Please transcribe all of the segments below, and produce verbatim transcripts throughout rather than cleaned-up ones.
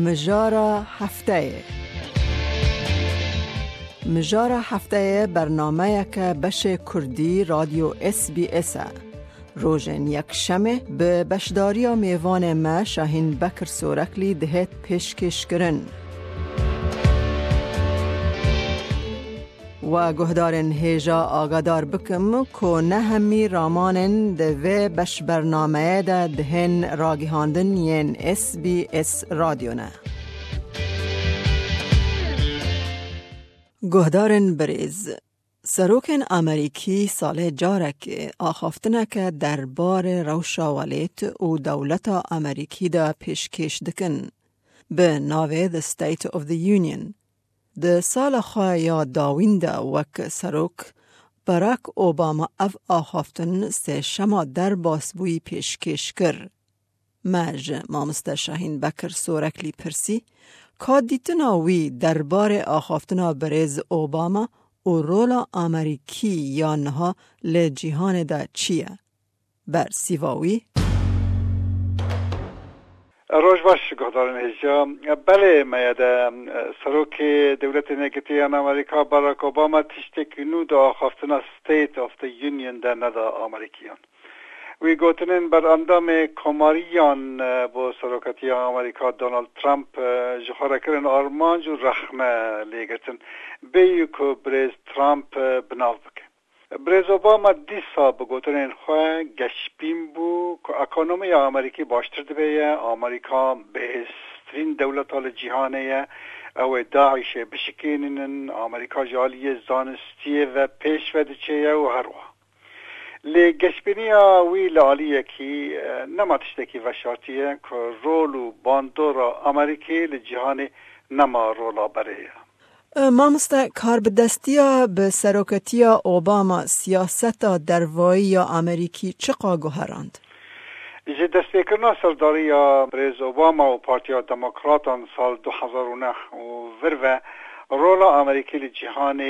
مجارا هفته مجارا هفته برنامه که بش کردی رادیو اس بی اس روزن یک شمه به بشداری و میوان ما شاهین بکر سورکلی دهت پیشکش کرن و گهدارن هیجا آگادار بکم که نه همی رامانن ده بش برنامه ده دهن راگیهاندن ین اس بی اس رادیو نه. گهدارن بریز سروکن امریکی سال جارک آخافتنه که دربار روشاولیت و دولت امریکی ده پیشکش دکن به ناوی The State of the Union. ده سال خواه یا داوین ده وک سروک براک اوباما اف آخافتن سه شما در باسبوی پیشکش کر. مج مامسته شاهین بکر سورکلی پرسی که دیتنا وی دربار آخافتنا بریز اوباما و رول امریکی یا نها لجیهان ده چیه؟ بر سیواوی؟ روز باش گهدارن هجا بله میاده سروک دولت نگتیان امریکا باراک اوباما تشتکنو دا آخافتنا State of the Union ده ندا امریکیان وی گوتنین بر اندام کماریان با سروکتی امریکا دونالد ترامپ جخاره کرن آرمانج و رخنه لیگرتن بیو که بریز ترامپ بناو بکن بریز اوباما دیسا بگوتنین خواه گشپین بو که اکانومی امریکی باشتر دبیه امریکا بهسترین دولت حال جهانه او داعش بشکینن امریکا جالی زانستیه و پیش ودچه و هر وقت لی گشبینیا وی لالیه کی نما تشتکی وشارتیه که رولو باندورا امریکی لجهان نما رولا بریه مامسته کار به دستیا به سروکتیا اوباما سیاستا دروایی یا امریکی چقا گوهراند؟ جه دستیکرنا سرداری بریز اوباما و پارتیا دموکراتان سال دو هزار و نه و وروه رولا امریکی لجهان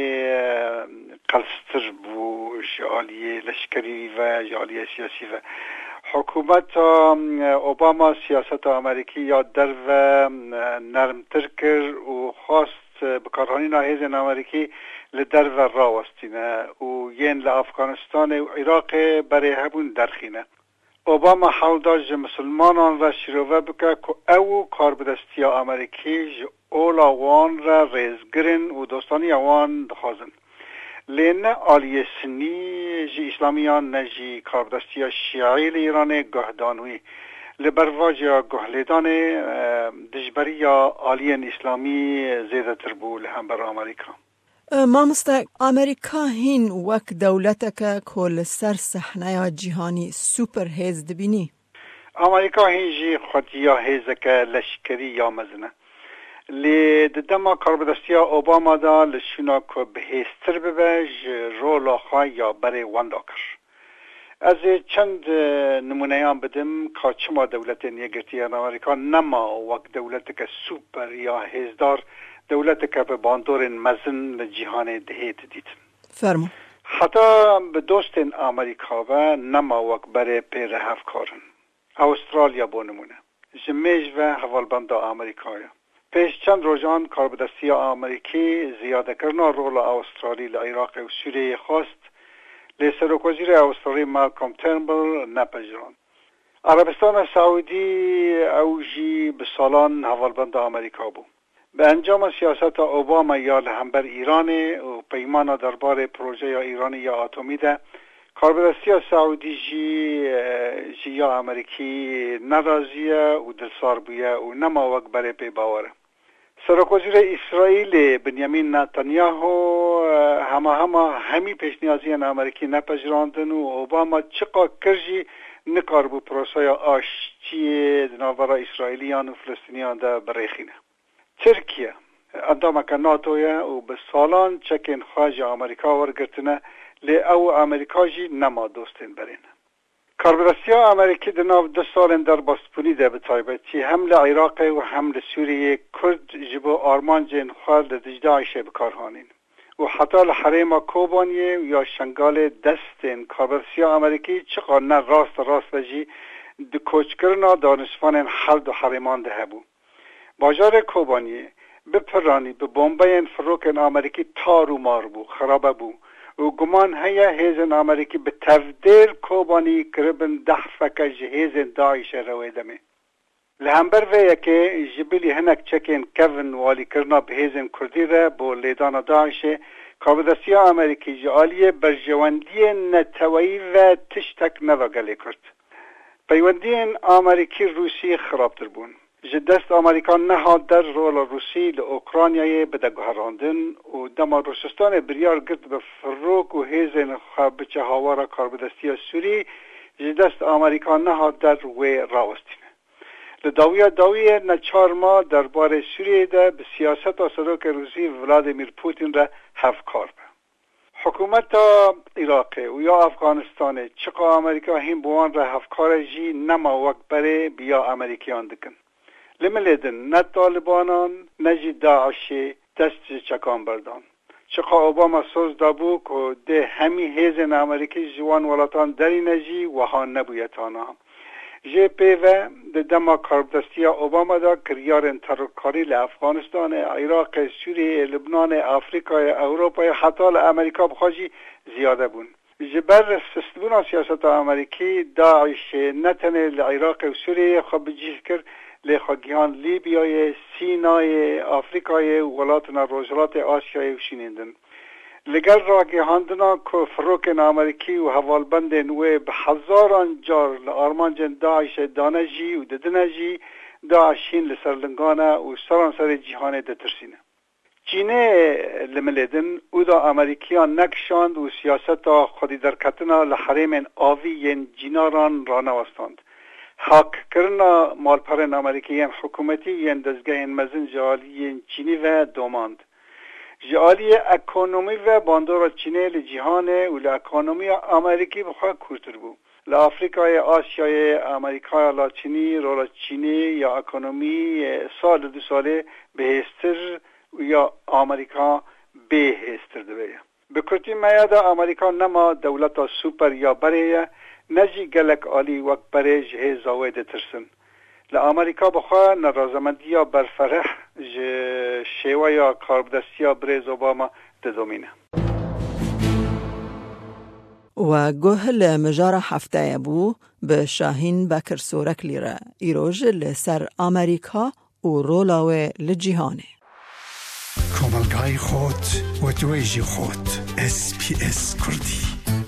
قلستر بو جالیه لشکری و جالیه سیاسی و حکومت اوباما سیاست امریکی یا در و نرمتر کر و خواست بکارهانی ناهیز امریکی لدر و راوستینه و ین لافغانستان و عراق برای هبون درخینه اوباما حال داشت مسلمانان را شروع بکه که او کاربدستی امریکی اولا وان را ریزگرن و دوستانی اوان دخوازن لین آلیه سنی جی اسلامیان نجی کاربدستی شیعی ایران گهدانوی لبرواج گهلیدان دجبری یا آلیه اسلامی زیده تربو لهم بر امریکا مامسته امریکا هین وک دولتک کل سر صحنه جهانی سوپر هیز دبینی امریکا هین جی خودیا هیزک لشکری یا مزنه لی دما کاربدستی اوباما دا لشونا که بهستر ببج رولا خواه یا بری واندا کر از چند نمونهیان بدم که چما دولت نیگرتی امریکا نما وک دولت که سوپر یا هیزدار دولت که به باندور مزن لجیهان دهیت دید فرمو حتی به دوستین امریکا و نما وک بری پیر هفکارن استرالیا بو نمونه جمیج و حوالبند امریکایا پیش چند روزان کاربدستی امریکی زیاده کرنا رول استرالی لعراق و سوریه خواست لی سروک وزیر استرالی مالکوم ترنبل نپذیرفت. عربستان سعودی اوجی به سالان حوالبند امریکا بود. به انجام سیاست اوباما یا لهمبر ایران و پیمان دربار پروژه یا ایرانی یا اتمی ده کاربدستی سعودی جی جی یا امریکی ناراضیه و دلسار بویه و نما وقت برای پی باوره. سروک وزیر اسرائیل بنیامین نتانیاهو همه همه همی پیشنیازی امریکی نپذیراندن و اوباما چقا کرجی نکار بو پروسه آشتی دناورا اسرائیلیان و فلسطینیان ده بریخینه. ترکیه اندامه که ناتویه و به سالان چکین خواج امریکا ورگرتنه لی او امریکا جی نما دوستین برین. کاربدستی امریکی دناو دو سال در باستپونی ده بتایبتی هم لعراق و هم لسوریه کرد جبو آرمان جین خوال دجدایشه بکارهانین و حتی لحریم کوبانیه یا شنگال دستین کاربدستی امریکی چقدر نه راست راست بجی دو کوچ کرنا دانشفان حل دو حریمان ده هبو باجار کوبانی به پرانی به بمبین فروکن آمریکی تارو مار بو خرابه بو و گمان هیا هیزن آمریکی به تفدیر کوبانی کربن دحفک جهیزن داعش رویدمه لهمبر ویا که جبلی هنک چکین کون والی کرنا به هیزن کردی را بو لیدان داعش کابدستی آمریکی جعالیه برجواندی نتوایی و تشتک نواگلی کرد پیوندین آمریکی روسی خرابتر بون جدست آمریکان نهاد در رول روسی لأوکرانیای بدگهراندن و دما روسستان بریار گرد به فروک و هیزن بچه هاوارا کاربدستی سوری جدست آمریکان نهاد در وی راوستینه لداویا داویه نچار ما درباره سوریه ده به سیاست و صدوک روسی ولادیمیر پوتین را هفکار به حکومت عراق و یا افغانستان چقا امریکا هم بوان را هفکار جی نما وقت بره بیا امریکیان دکن لملیدن نه طالبانان نه جی داعشی دست چکان بردان چقا اوباما سوز دابو که ده همی هیزن امریکی جوان ولاتان دری نجی و ها نبویتانا جی پی و ده دما کاربدستی اوباما دا کریار ترکاری لافغانستان عراق سوریه لبنان افریقای اروپای حتی لامریکا بخواجی زیاده بون جبر سستبون سیاست امریکی داعش نتنه لعراق و سوریه خواب جیه کرد لخواگیان لیبیای سینای افریقای ولاتنا روزلات آسیای و شینیندن لگر را گهاندنا که فروکن امریکی و حوالبند نوی به هزاران جار لارمانجن داعش دانجی و ددنجی داعشین لسرلنگانه و سران سر جهان دترسینه چینه لملیدن او دا امریکیان نکشاند و سیاست خودی درکتنا لحریم آوی ین جیناران را نوستاند حق کرنا مالپرن امریکیان حکومتی ین دزگاه مزن جعالی چینی و دوماند جعالی اکونومی و باندور چینی لجیهانه و لأکونومی امریکی بخواه کورتر بو لافریقای آسیای امریکای لا چینی رولا چینی یا اکونومی سال دو ساله بهستر یا امریکا بهستر دویه بکرتی میادا امریکا نما دولتا سوپر یا بریه نجی گلک آلی وقت بره جه زاوید ترسن لامریکا بخواه نرازمندی یا برفره شیوه یا کاربدستی یا بریز اوباما ددومینه و گوهل مجار هفته بو به شاهین بکر سورک لیره ایروژ لسر امریکا و رولاوه لجیهانه کاملگای خود و دویجی خود اس پی اس کردی